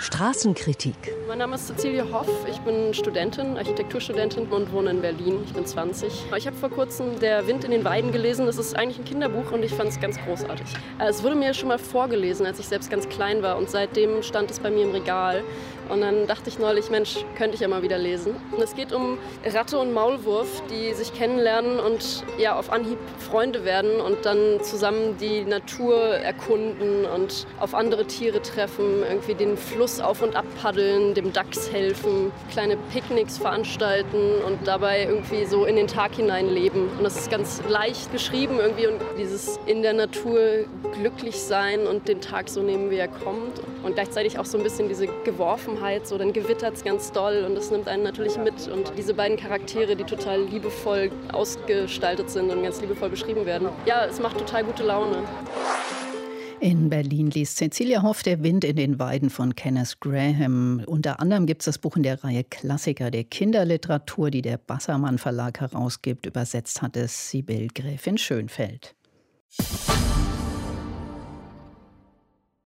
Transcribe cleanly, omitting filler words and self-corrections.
Straßenkritik. Mein Name ist Cecilia Hoff, ich bin Studentin, Architekturstudentin und wohne in Berlin. Ich bin 20. Ich habe vor kurzem Der Wind in den Weiden gelesen. Das ist eigentlich ein Kinderbuch und ich fand es ganz großartig. Es wurde mir schon mal vorgelesen, als ich selbst ganz klein war und seitdem stand es bei mir im Regal. Und dann dachte ich neulich, Mensch, könnte ich ja mal wieder lesen. Und es geht um Ratte und Maulwurf, die sich kennenlernen und ja, auf Anhieb Freunde werden und dann zusammen die Natur erkunden und auf andere Tiere treffen, irgendwie den Fluss auf und ab paddeln, dem Dachs helfen, kleine Picknicks veranstalten und dabei irgendwie so in den Tag hinein leben. Und das ist ganz leicht geschrieben irgendwie und dieses in der Natur glücklich sein und den Tag so nehmen, wie er kommt. Und gleichzeitig auch so ein bisschen diese Geworfenheit, so dann gewittert es ganz doll und das nimmt einen natürlich mit. Und diese beiden Charaktere, die total liebevoll ausgestaltet sind und ganz liebevoll beschrieben werden. Ja, es macht total gute Laune. In Berlin liest Cecilia Hoff Der Wind in den Weiden von Kenneth Grahame. Unter anderem gibt es das Buch in der Reihe Klassiker der Kinderliteratur, die der Bassermann Verlag herausgibt. Übersetzt hat es Sibylle Gräfin Schönfeld.